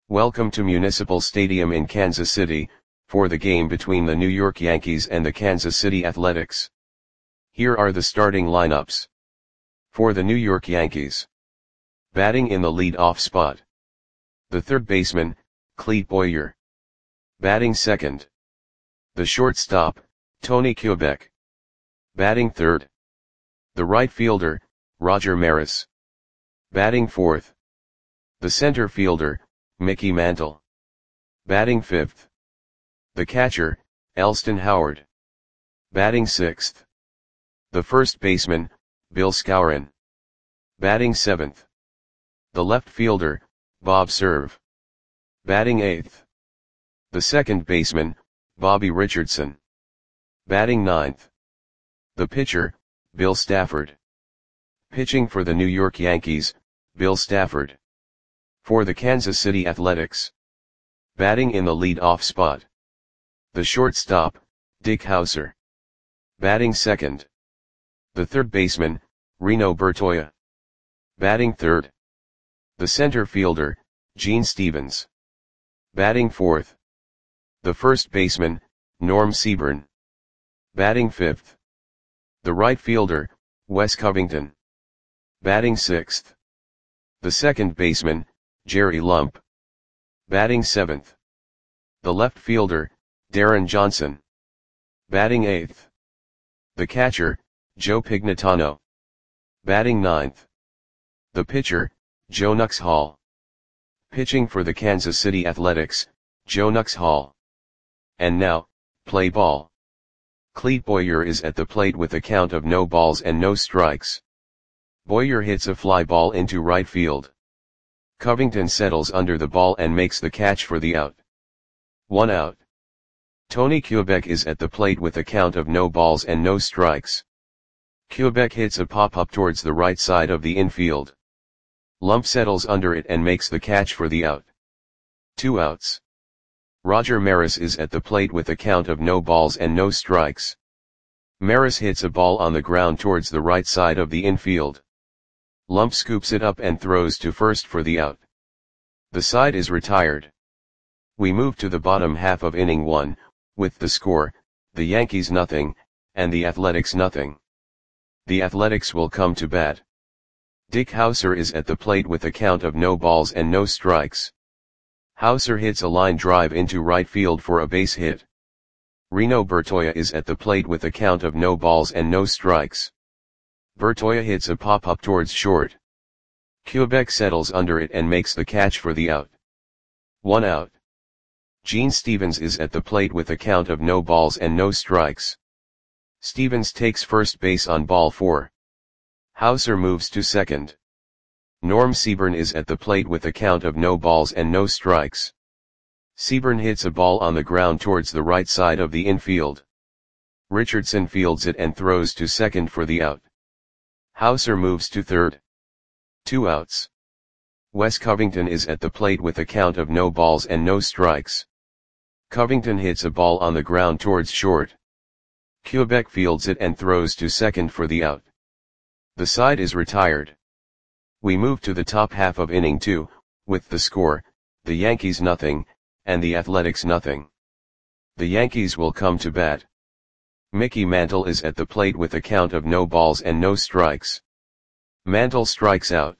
Welcome to Municipal Stadium in Kansas City, for the game between the New York Yankees and the Kansas City Athletics. Here are the starting lineups. For the New York Yankees. Batting in the lead-off spot. The third baseman, Clete Boyer. Batting second. The shortstop, Tony Kubek. Batting third. The right fielder, Roger Maris. Batting fourth. The center fielder, Mickey Mantle. Batting fifth. The catcher, Elston Howard. Batting sixth. The first baseman, Bill Skowron. Batting seventh. The left fielder, Bob Cerv. Batting eighth. The second baseman, Bobby Richardson. Batting ninth. The pitcher, Bill Stafford. Pitching for the New York Yankees, Bill Stafford. For the Kansas City Athletics. Batting in the lead-off spot. The shortstop, Dick Howser. Batting second. The third baseman, Reno Bertoia. Batting third. The center fielder, Gene Stevens. Batting fourth. The first baseman, Norm Seaburn. Batting fifth. The right fielder, Wes Covington. Batting sixth. The second baseman, Jerry Lump. Batting seventh. The left fielder, Darren Johnson. Batting eighth. The catcher, Joe Pignatano. Batting ninth. The pitcher, Joe Nux Hall. Pitching for the Kansas City Athletics, Joe Nux Hall. And now, play ball. Clete Boyer is at the plate with a count of no balls and no strikes. Boyer hits a fly ball into right field. Covington settles under the ball and makes the catch for the out. 1 out. Tony Kubek is at the plate with a count of no balls and no strikes. Kubek hits a pop-up towards the right side of the infield. Lump settles under it and makes the catch for the out. 2 outs. Roger Maris is at the plate with a count of no balls and no strikes. Maris hits a ball on the ground towards the right side of the infield. Lump scoops it up and throws to first for the out. The side is retired. We move to the bottom half of inning 1, with the score, the Yankees nothing, and the Athletics nothing. The Athletics will come to bat. Dick Howser is at the plate with a count of no balls and no strikes. Howser hits a line drive into right field for a base hit. Reno Bertoia is at the plate with a count of no balls and no strikes. Bertoia hits a pop-up towards short. Kubek settles under it and makes the catch for the out. 1 out. Gene Stevens is at the plate with a count of no balls and no strikes. Stevens takes first base on ball 4. Howser moves to second. Norm Seaburn is at the plate with a count of no balls and no strikes. Seaburn hits a ball on the ground towards the right side of the infield. Richardson fields it and throws to second for the out. Howser moves to third. 2 outs. Wes Covington is at the plate with a count of no balls and no strikes. Covington hits a ball on the ground towards short. Kubek fields it and throws to second for the out. The side is retired. We move to the top half of inning 2, with the score, the Yankees nothing, and the Athletics nothing. The Yankees will come to bat. Mickey Mantle is at the plate with a count of no balls and no strikes. Mantle strikes out.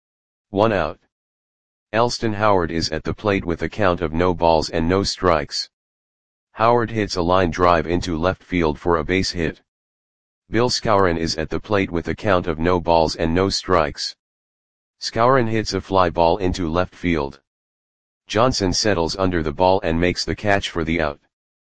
1 out. Elston Howard is at the plate with a count of no balls and no strikes. Howard hits a line drive into left field for a base hit. Bill Skowron is at the plate with a count of no balls and no strikes. Skowron hits a fly ball into left field. Johnson settles under the ball and makes the catch for the out.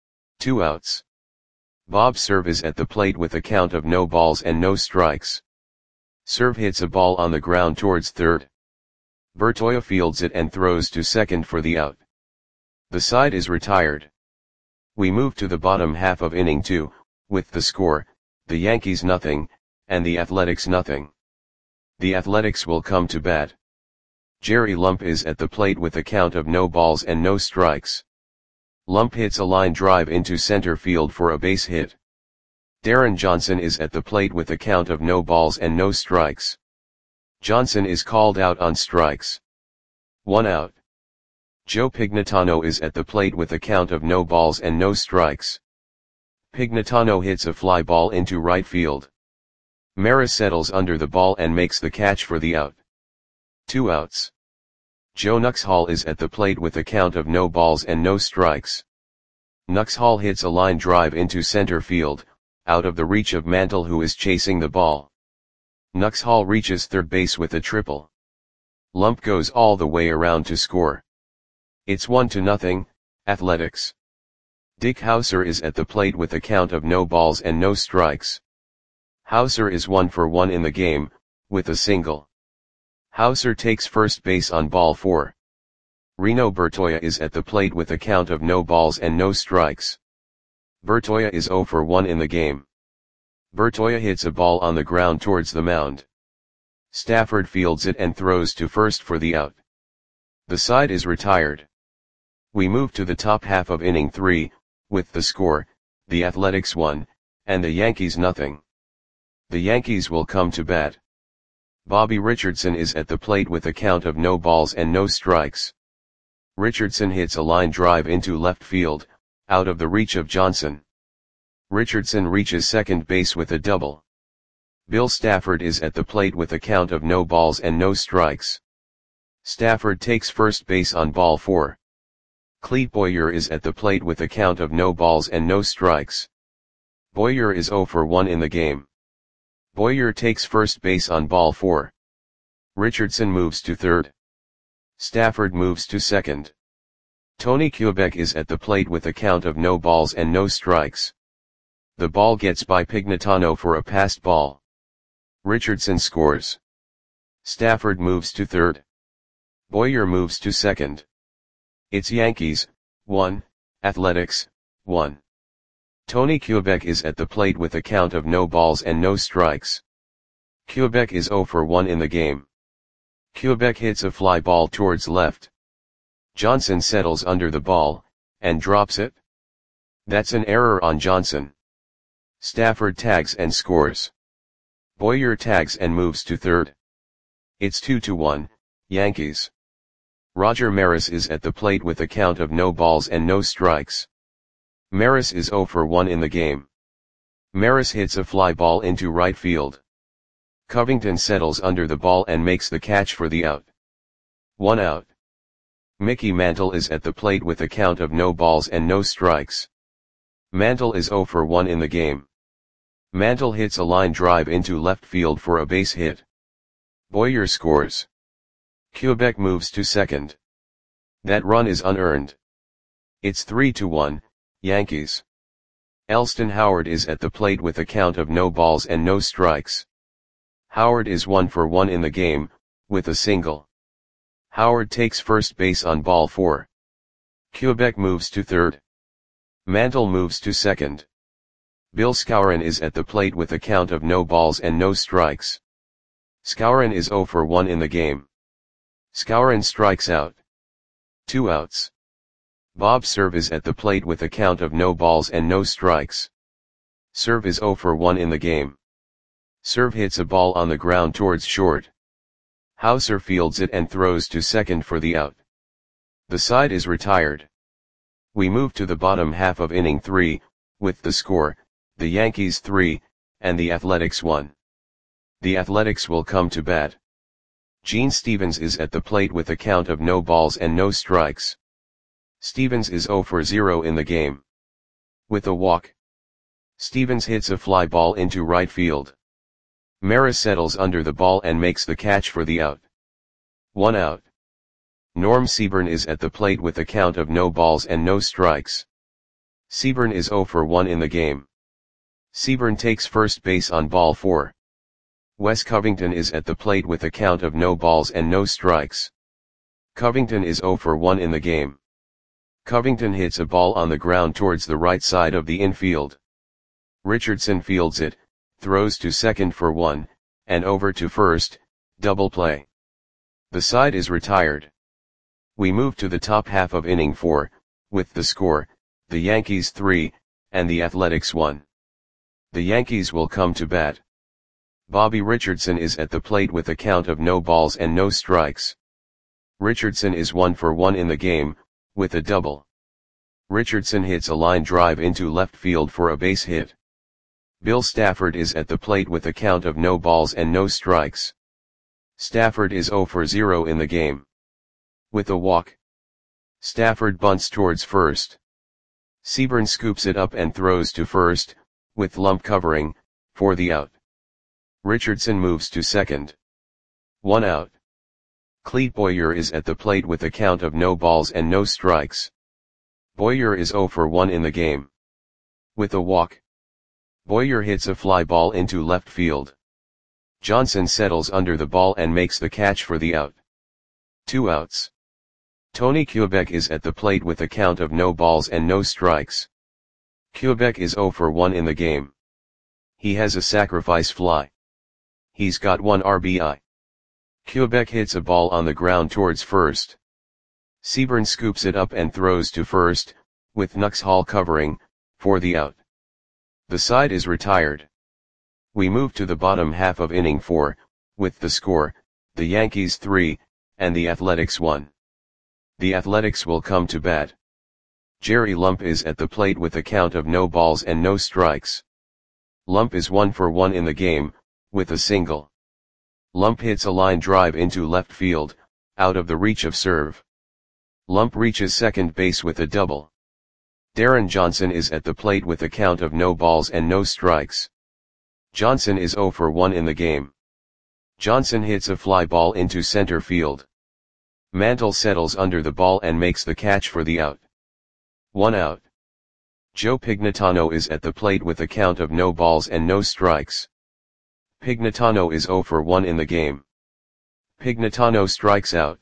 2 outs. Bob Cerv is at the plate with a count of no balls and no strikes. Cerv hits a ball on the ground towards third. Bertoia fields it and throws to second for the out. The side is retired. We move to the bottom half of inning 2, with the score, the Yankees nothing, and the Athletics nothing. The Athletics will come to bat. Jerry Lump is at the plate with a count of no balls and no strikes. Lump hits a line drive into center field for a base hit. Darren Johnson is at the plate with a count of no balls and no strikes. Johnson is called out on strikes. 1 out. Joe Pignatano is at the plate with a count of no balls and no strikes. Pignatano hits a fly ball into right field. Maris settles under the ball and makes the catch for the out. 2 outs. Joe Nuxhall is at the plate with a count of no balls and no strikes. Nuxhall hits a line drive into center field, out of the reach of Mantle, who is chasing the ball. Nuxhall reaches third base with a triple. Lump goes all the way around to score. It's 1-0, Athletics. Dick Hauser is at the plate with a count of no balls and no strikes. Hauser is 1 for 1 in the game, with a single. Hauser takes first base on ball 4. Reno Bertoia is at the plate with a count of no balls and no strikes. Bertoia is 0 for 1 in the game. Bertoia hits a ball on the ground towards the mound. Stafford fields it and throws to first for the out. The side is retired. We move to the top half of inning 3, with the score, the Athletics 1, and the Yankees 0. The Yankees will come to bat. Bobby Richardson is at the plate with a count of no balls and no strikes. Richardson hits a line drive into left field, out of the reach of Johnson. Richardson reaches second base with a double. Bill Stafford is at the plate with a count of no balls and no strikes. Stafford takes first base on ball 4. Clete Boyer is at the plate with a count of no balls and no strikes. Boyer is 0 for 1 in the game. Boyer takes first base on ball 4. Richardson moves to third. Stafford moves to second. Tony Kubek is at the plate with a count of no balls and no strikes. The ball gets by Pignatano for a passed ball. Richardson scores. Stafford moves to third. Boyer moves to second. It's Yankees, 1, Athletics, 1. Tony Kubek is at the plate with a count of no balls and no strikes. Kubek is 0 for 1 in the game. Kubek hits a fly ball towards left. Johnson settles under the ball, and drops it. That's an error on Johnson. Stafford tags and scores. Boyer tags and moves to third. It's 2-1, Yankees. Roger Maris is at the plate with a count of no balls and no strikes. Maris is 0 for 1 in the game. Maris hits a fly ball into right field. Covington settles under the ball and makes the catch for the out. 1 out. Mickey Mantle is at the plate with a count of no balls and no strikes. Mantle is 0 for 1 in the game. Mantle hits a line drive into left field for a base hit. Boyer scores. Kubek moves to second. That run is unearned. It's 3-1, Yankees. Elston Howard is at the plate with a count of no balls and no strikes. Howard is 1 for 1 in the game, with a single. Howard takes first base on ball 4. Kubek moves to third. Mantle moves to second. Bill Skowron is at the plate with a count of no balls and no strikes. Skowron is 0 for 1 in the game. Skowron strikes out. 2 outs. Bob Cerv is at the plate with a count of no balls and no strikes. Cerv is 0 for 1 in the game. Cerv hits a ball on the ground towards short. Hauser fields it and throws to second for the out. The side is retired. We move to the bottom half of inning 3, with the score, the Yankees 3, and the Athletics 1. The Athletics will come to bat. Gene Stevens is at the plate with a count of no balls and no strikes. Stevens is 0 for 0 in the game. With a walk. Stevens hits a fly ball into right field. Maris settles under the ball and makes the catch for the out. 1 out. Norm Seaburn is at the plate with a count of no balls and no strikes. Seaburn is 0 for 1 in the game. Seaburn takes first base on ball 4. Wes Covington is at the plate with a count of no balls and no strikes. Covington is 0 for 1 in the game. Covington hits a ball on the ground towards the right side of the infield. Richardson fields it, throws to second for 1, and over to first, double play. The side is retired. We move to the top half of inning 4, with the score, the Yankees 3, and the Athletics 1. The Yankees will come to bat. Bobby Richardson is at the plate with a count of no balls and no strikes. Richardson is 1 for 1 in the game, with a double. Richardson hits a line drive into left field for a base hit. Bill Stafford is at the plate with a count of no balls and no strikes. Stafford is 0 for 0 in the game. With a walk. Stafford bunts towards first. Seaburn scoops it up and throws to first, with Lump covering, for the out. Richardson moves to second. 1 out. Clete Boyer is at the plate with a count of no balls and no strikes. Boyer is 0 for 1 in the game. With a walk. Boyer hits a fly ball into left field. Johnson settles under the ball and makes the catch for the out. 2 outs. Tony Kubek is at the plate with a count of no balls and no strikes. Kubek is 0 for 1 in the game. He has a sacrifice fly. He's got 1 RBI. Kubek hits a ball on the ground towards first. Seaburn scoops it up and throws to first, with Nuxhall covering, for the out. The side is retired. We move to the bottom half of inning 4, with the score, the Yankees 3, and the Athletics 1. The Athletics will come to bat. Jerry Lump is at the plate with a count of no balls and no strikes. Lump is 1 for 1 in the game, with a single. Lump hits a line drive into left field, out of the reach of serve. Lump reaches second base with a double. Darren Johnson is at the plate with a count of no balls and no strikes. Johnson is 0 for 1 in the game. Johnson hits a fly ball into center field. Mantle settles under the ball and makes the catch for the out. 1 out. Joe Pignatano is at the plate with a count of no balls and no strikes. Pignatano is 0 for 1 in the game. Pignatano strikes out.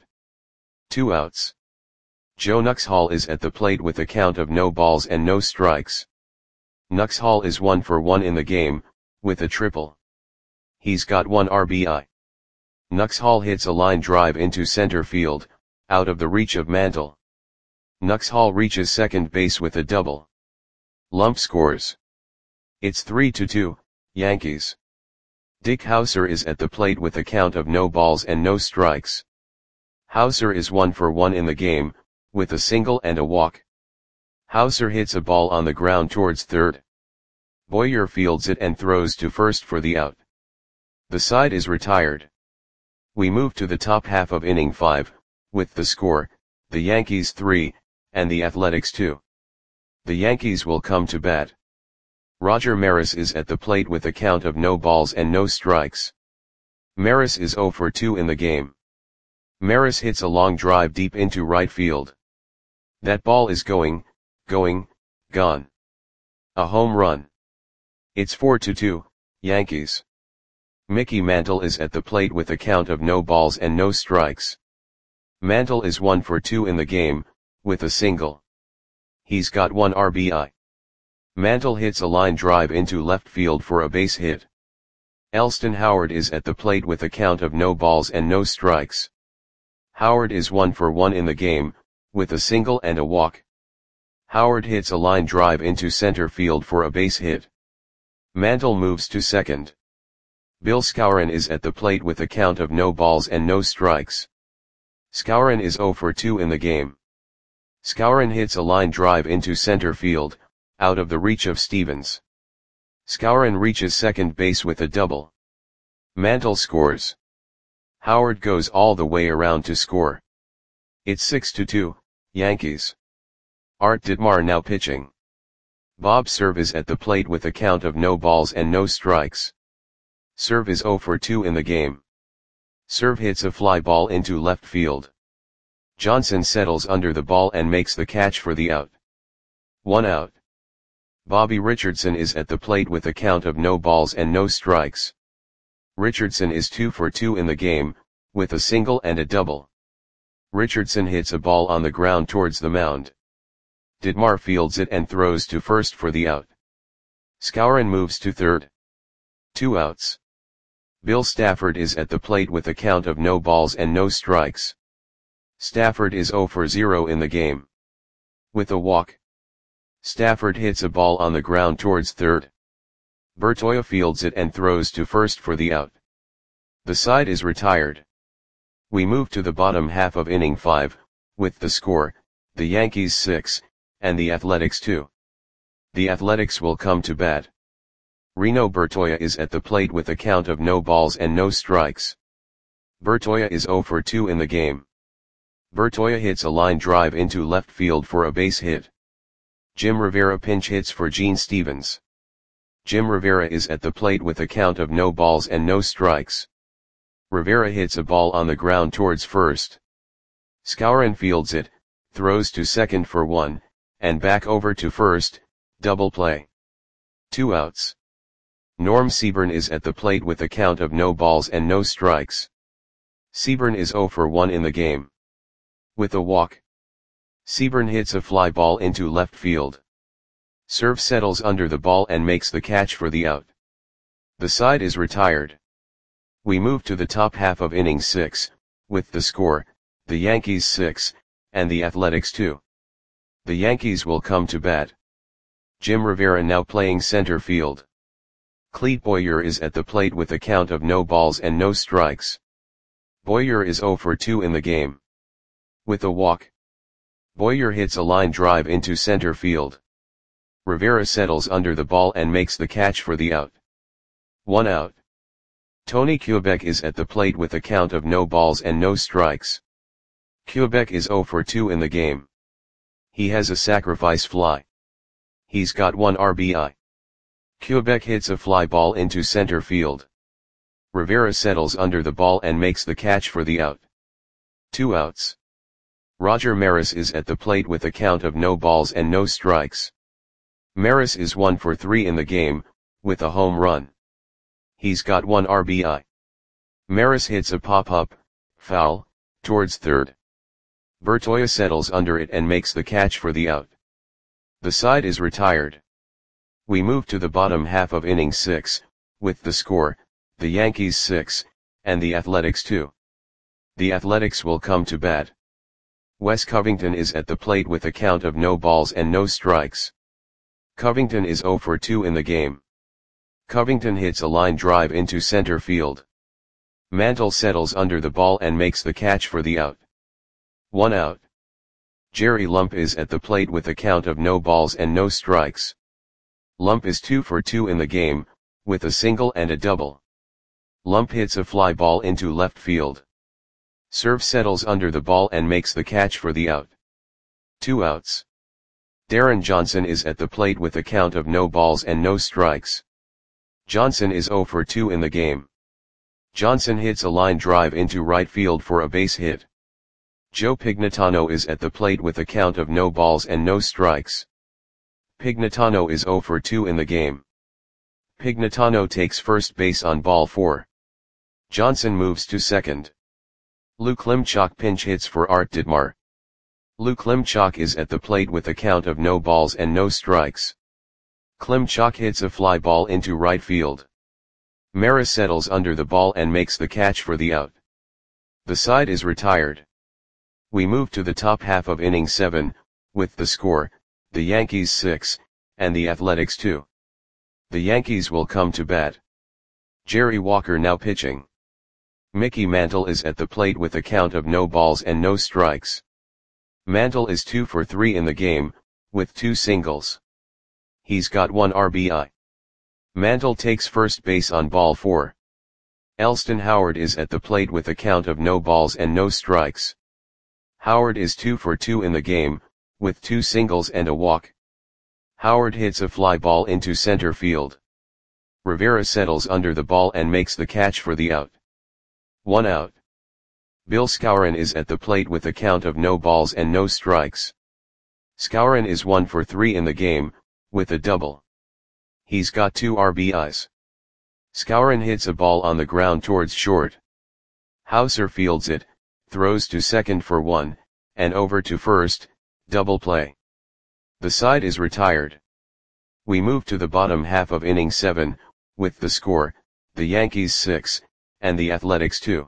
2 outs. Joe Nuxhall is at the plate with a count of no balls and no strikes. Nuxhall is 1 for 1 in the game, with a triple. He's got 1 RBI. Nuxhall hits a line drive into center field, out of the reach of Mantle. Nuxhall reaches second base with a double. Lump scores. It's 3-2, Yankees. Dick Hauser is at the plate with a count of no balls and no strikes. Hauser is 1 for 1 in the game, with a single and a walk. Hauser hits a ball on the ground towards third. Boyer fields it and throws to first for the out. The side is retired. We move to the top half of inning 5, with the score, the Yankees 3, and the Athletics 2. The Yankees will come to bat. Roger Maris is at the plate with a count of no balls and no strikes. Maris is 0 for 2 in the game. Maris hits a long drive deep into right field. That ball is gone. A home run. It's 4-2, Yankees. Mickey Mantle is at the plate with a count of no balls and no strikes. Mantle is 1 for 2 in the game, with a single. He's got 1 RBI. Mantle hits a line drive into left field for a base hit. Elston Howard is at the plate with a count of no balls and no strikes. Howard is 1 for 1 in the game, with a single and a walk. Howard hits a line drive into center field for a base hit. Mantle moves to second. Bill Skowron is at the plate with a count of no balls and no strikes. Skowron is 0 for 2 in the game. Skowron hits a line drive into center field, out of the reach of Stevens. Skowron reaches second base with a double. Mantle scores. Howard goes all the way around to score. It's 6-2, Yankees. Art Ditmar now pitching. Bob Cerv is at the plate with a count of no balls and no strikes. Cerv is 0 for 2 in the game. Cerv hits a fly ball into left field. Johnson settles under the ball and makes the catch for the out. 1 out. Bobby Richardson is at the plate with a count of no balls and no strikes. Richardson is 2 for 2 in the game, with a single and a double. Richardson hits a ball on the ground towards the mound. Ditmar fields it and throws to first for the out. Skowron moves to third. 2 outs. Bill Stafford is at the plate with a count of no balls and no strikes. Stafford is 0 for 0 in the game. With a walk. Stafford hits a ball on the ground towards third. Bertoia fields it and throws to first for the out. The side is retired. We move to the bottom half of inning 5, with the score, the Yankees 6, and the Athletics 2. The Athletics will come to bat. Reno Bertoia is at the plate with a count of no balls and no strikes. Bertoia is 0 for 2 in the game. Bertoia hits a line drive into left field for a base hit. Jim Rivera pinch hits for Gene Stevens. Jim Rivera is at the plate with a count of no balls and no strikes. Rivera hits a ball on the ground towards first. Skowron fields it, throws to second for 1, and back over to first, double play. 2 outs. Norm Seaburn is at the plate with a count of no balls and no strikes. Seaburn is 0 for 1 in the game. With a walk, Seaburn hits a fly ball into left field. Serve settles under the ball and makes the catch for the out. The side is retired. We move to the top half of inning 6, with the score, the Yankees 6, and the Athletics 2. The Yankees will come to bat. Jim Rivera now playing center field. Clete Boyer is at the plate with a count of no balls and no strikes. Boyer is 0 for 2 in the game. With a walk, Boyer hits a line drive into center field. Rivera settles under the ball and makes the catch for the out. 1 out. Tony Kubek is at the plate with a count of no balls and no strikes. Kubek is 0 for 2 in the game. He has a sacrifice fly. He's got 1 RBI. Kubek hits a fly ball into center field. Rivera settles under the ball and makes the catch for the out. 2 outs. Roger Maris is at the plate with a count of no balls and no strikes. Maris is 1 for 3 in the game, with a home run. He's got 1 RBI. Maris hits a pop-up, foul, towards third. Bertoia settles under it and makes the catch for the out. The side is retired. We move to the bottom half of inning 6, with the score, the Yankees 6, and the Athletics 2. The Athletics will come to bat. Wes Covington is at the plate with a count of no balls and no strikes. Covington is 0 for 2 in the game. Covington hits a line drive into center field. Mantle settles under the ball and makes the catch for the out. 1 out. Jerry Lump is at the plate with a count of no balls and no strikes. Lump is 2 for 2 in the game, with a single and a double. Lump hits a fly ball into left field. Serve settles under the ball and makes the catch for the out. 2 outs. Darren Johnson is at the plate with a count of no balls and no strikes. Johnson is 0 for 2 in the game. Johnson hits a line drive into right field for a base hit. Joe Pignatano is at the plate with a count of no balls and no strikes. Pignatano is 0 for 2 in the game. Pignatano takes first base on ball 4. Johnson moves to second. Lou Klimchak pinch hits for Art Ditmar. Lou Klimchak is at the plate with a count of no balls and no strikes. Klimchak hits a fly ball into right field. Maris settles under the ball and makes the catch for the out. The side is retired. We move to the top half of inning 7, with the score, the Yankees 6, and the Athletics 2. The Yankees will come to bat. Jerry Walker now pitching. Mickey Mantle is at the plate with a count of no balls and no strikes. Mantle is 2 for 3 in the game, with 2 singles. He's got 1 RBI. Mantle takes first base on ball 4. Elston Howard is at the plate with a count of no balls and no strikes. Howard is 2 for 2 in the game, with 2 singles and a walk. Howard hits a fly ball into center field. Rivera settles under the ball and makes the catch for the out. 1 out. Bill Skowron is at the plate with a count of no balls and no strikes. Skowron is 1 for 3 in the game, with a double. He's got 2 RBIs. Skowron hits a ball on the ground towards short. Hauser fields it, throws to second for 1, and over to first, double play. The side is retired. We move to the bottom half of inning 7, with the score, the Yankees 6, and the Athletics 2.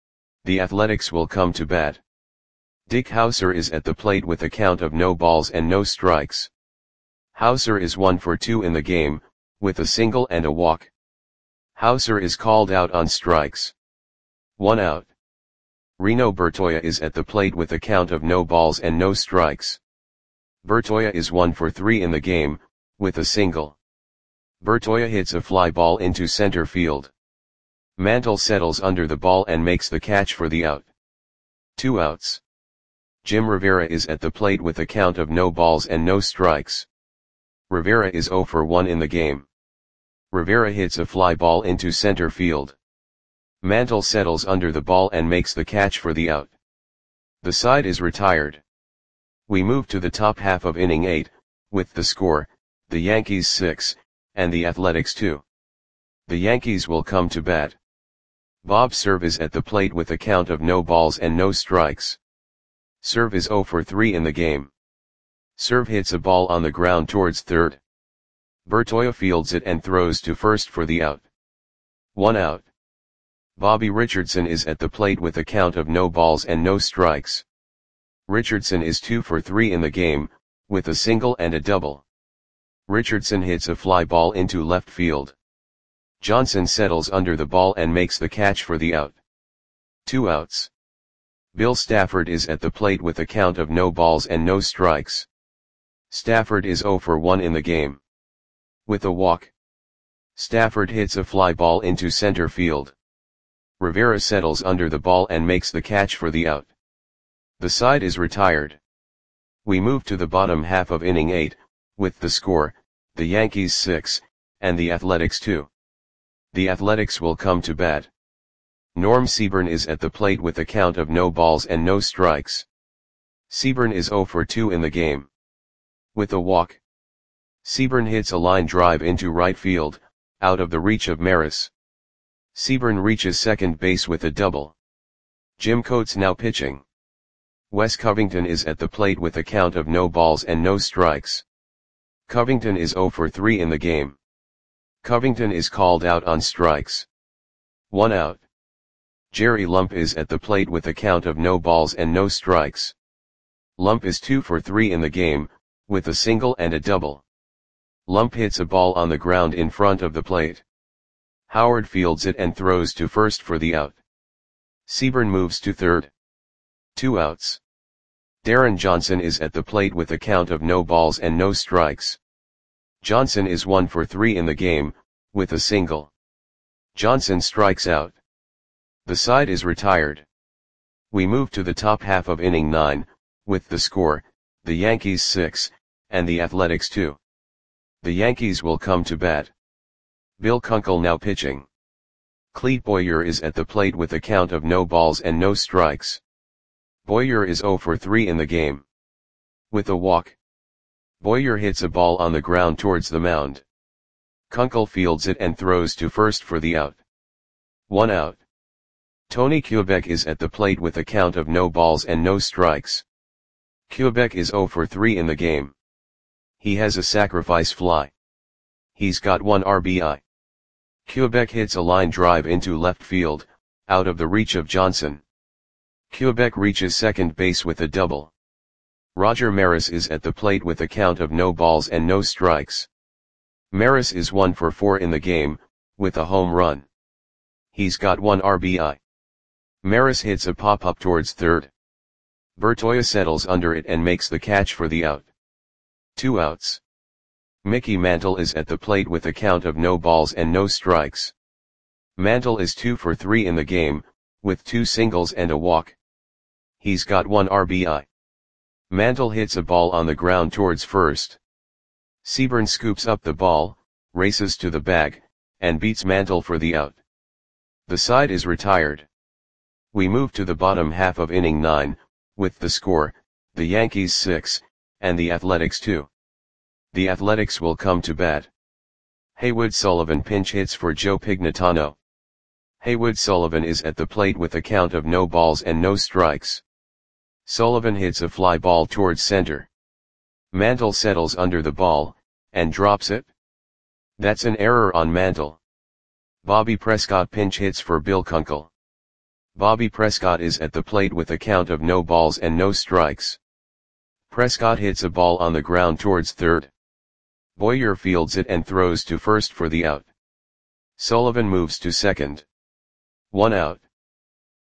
The Athletics will come to bat. Dick Hauser is at the plate with a count of no balls and no strikes. Hauser is 1 for 2 in the game, with a single and a walk. Hauser is called out on strikes. 1 out. Reno Bertoia is at the plate with a count of no balls and no strikes. Bertoia is 1 for 3 in the game, with a single. Bertoia hits a fly ball into center field. Mantle settles under the ball and makes the catch for the out. 2 outs. Jim Rivera is at the plate with a count of no balls and no strikes. Rivera is 0 for 1 in the game. Rivera hits a fly ball into center field. Mantle settles under the ball and makes the catch for the out. The side is retired. We move to the top half of inning 8, with the score, the Yankees 6, and the Athletics 2. The Yankees will come to bat. Bob Cerv is at the plate with a count of no balls and no strikes. Cerv is 0 for 3 in the game. Cerv hits a ball on the ground towards third. Bertoia fields it and throws to first for the out. 1 out. Bobby Richardson is at the plate with a count of no balls and no strikes. Richardson is 2 for 3 in the game, with a single and a double. Richardson hits a fly ball into left field. Johnson settles under the ball and makes the catch for the out. 2 outs. Bill Stafford is at the plate with a count of no balls and no strikes. Stafford is 0 for 1 in the game. With a walk. Stafford hits a fly ball into center field. Rivera settles under the ball and makes the catch for the out. The side is retired. We move to the bottom half of inning 8, with the score, the Yankees 6, and the Athletics 2. The Athletics will come to bat. Norm Seaburn is at the plate with a count of no balls and no strikes. Seaburn is 0 for 2 in the game. With a walk. Seaburn hits a line drive into right field, out of the reach of Maris. Seaburn reaches second base with a double. Jim Coates now pitching. Wes Covington is at the plate with a count of no balls and no strikes. Covington is 0 for 3 in the game. Covington is called out on strikes. 1 out. Jerry Lump is at the plate with a count of no balls and no strikes. Lump is 2 for 3 in the game, with a single and a double. Lump hits a ball on the ground in front of the plate. Howard fields it and throws to first for the out. Seaburn moves to third. 2 outs. Darren Johnson is at the plate with a count of no balls and no strikes. Johnson is 1 for 3 in the game, with a single. Johnson strikes out. The side is retired. We move to the top half of inning 9, with the score, the Yankees 6, and the Athletics 2. The Yankees will come to bat. Bill Kunkel now pitching. Clete Boyer is at the plate with a count of no balls and no strikes. Boyer is 0 for 3 in the game. With a walk. Boyer hits a ball on the ground towards the mound. Kunkel fields it and throws to first for the out. 1 out. Tony Kubek is at the plate with a count of no balls and no strikes. Kubek is 0 for 3 in the game. He has a sacrifice fly. He's got 1 RBI. Kubek hits a line drive into left field, out of the reach of Johnson. Kubek reaches second base with a double. Roger Maris is at the plate with a count of no balls and no strikes. Maris is 1 for 4 in the game, with a home run. He's got 1 RBI. Maris hits a pop-up towards third. Bertoia settles under it and makes the catch for the out. 2 outs. Mickey Mantle is at the plate with a count of no balls and no strikes. Mantle is 2 for 3 in the game, with 2 singles and a walk. He's got 1 RBI. Mantle hits a ball on the ground towards first. Seaburn scoops up the ball, races to the bag, and beats Mantle for the out. The side is retired. We move to the bottom half of inning 9, with the score, the Yankees 6, and the Athletics 2. The Athletics will come to bat. Haywood Sullivan pinch hits for Joe Pignatano. Haywood Sullivan is at the plate with a count of no balls and no strikes. Sullivan hits a fly ball towards center. Mantle settles under the ball, and drops it. That's an error on Mantle. Bobby Prescott pinch hits for Bill Kunkel. Bobby Prescott is at the plate with a count of no balls and no strikes. Prescott hits a ball on the ground towards third. Boyer fields it and throws to first for the out. Sullivan moves to second. 1 out.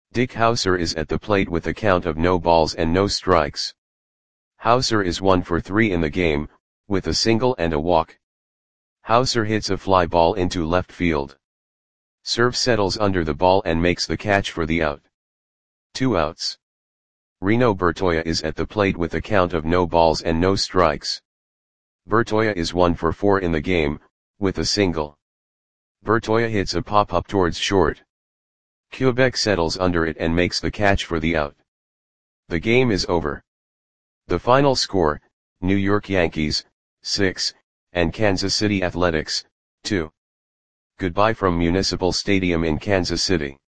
Dick Hauser is at the plate with a count of no balls and no strikes. Hauser is 1 for 3 in the game, with a single and a walk. Hauser hits a fly ball into left field. Cerv settles under the ball and makes the catch for the out. 2 outs. Reno Bertoia is at the plate with a count of no balls and no strikes. Bertoia is 1 for 4 in the game, with a single. Bertoia hits a pop-up towards short. Quebec settles under it and makes the catch for the out. The game is over. The final score, New York Yankees, 6, and Kansas City Athletics, 2. Goodbye from Municipal Stadium in Kansas City.